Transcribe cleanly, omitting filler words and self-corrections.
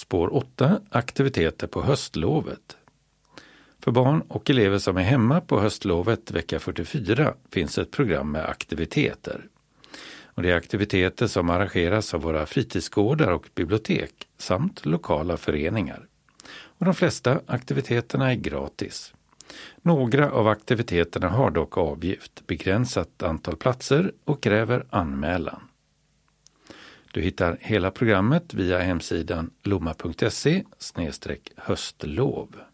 Spår 8. Aktiviteter på höstlovet. För barn och elever som är hemma på höstlovet vecka 44 finns ett program med aktiviteter. Och det är aktiviteter som arrangeras av våra fritidsgårdar och bibliotek samt lokala föreningar. Och de flesta aktiviteterna är gratis. Några av aktiviteterna har dock avgift, begränsat antal platser och kräver anmälan. Du hittar hela programmet via hemsidan lomma.se/höstlov.